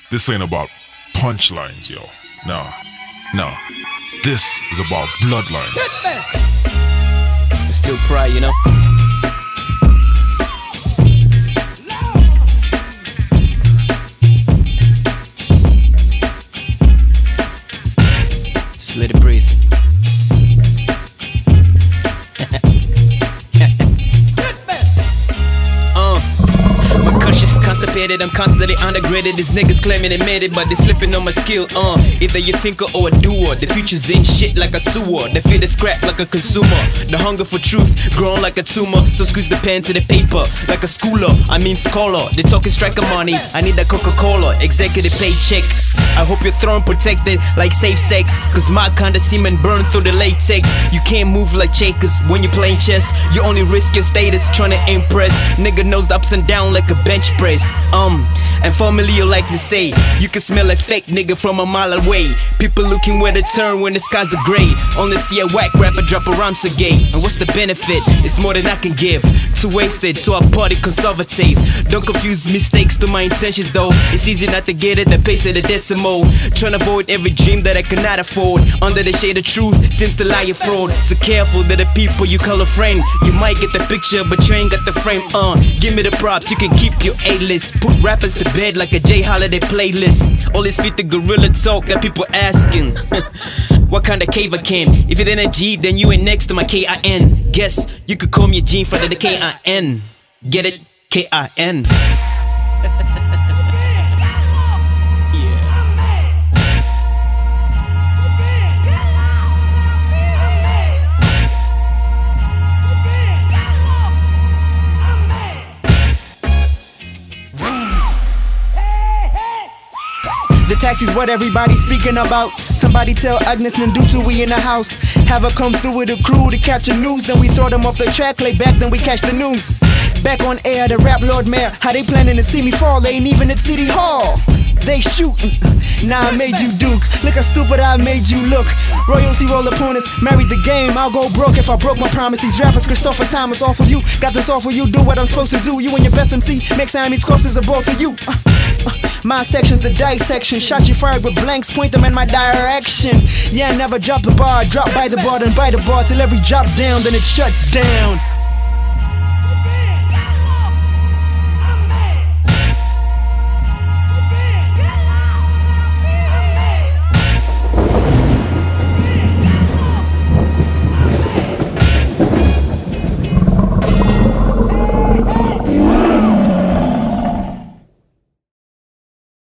This ain't about punchlines, yo. Nah. This is about bloodlines. Still pride, you know. Just let it breathe. My conscience constipated, I'm constantly undergraded. These niggas claiming they made it, but they slipping on my skill. Either you thinker or a doer. The future's in shit like a sewer. They feel the scrap like a consumer. The hunger for truth growing like a tumor. So squeeze the pen to the paper like a schooler. I mean scholar. They talking striker money. I need that Coca-Cola. Executive paycheck. I hope your throne protected like safe sex. Cause my kind of semen burn through the latex. You can't move like Checkers when you're playing chess. You only risk your status trying to impress. Nigga knows the ups and down like a bench press. And formally you like to say, you can smell a fake nigga from a mile away. People looking where to turn when the skies are gray. Only see a whack rapper drop a rhyme so gay. And what's the benefit? It's more than I can give. Too wasted, so I party conservative. Don't confuse mistakes to my intentions though. It's easy not to get at the pace of the decimal. Trying to avoid every dream that I cannot afford. Under the shade of truth seems to lie a fraud. So careful that the people you call a friend. You might get the picture but you ain't got the frame. Give me the props, you can keep your A-list. Put rappers to bed like a J Holiday playlist. All this fit the gorilla talk that people asking. What kind of cave I came? If it ain't a G, then you ain't next to my K-I-N. Guess you could call me a G for the K-I-N. Get it? K-I-N. The taxi's what everybody's speaking about. Somebody tell Agnes Ndutu we in the house. Have her come through with a crew to capture news. Then we throw them off the track, lay back, then we catch the news. Back on air, the rap lord mayor. How they planning to see me fall? They ain't even at City Hall. They shootin'. Now I made you Duke. Look how stupid I made you look. Royalty roll opponents, married the game. I'll go broke if I broke my promise. These rappers, Christopher Thomas, all for you. Got this all for you, do what I'm supposed to do. You and your best MC, make Siamese corpses are both for you. My section's the dissection. Shots you fired with blanks, point them in my direction. Yeah, never drop the bar, drop by the bar, then by the bar till every drop down, then it's shut down.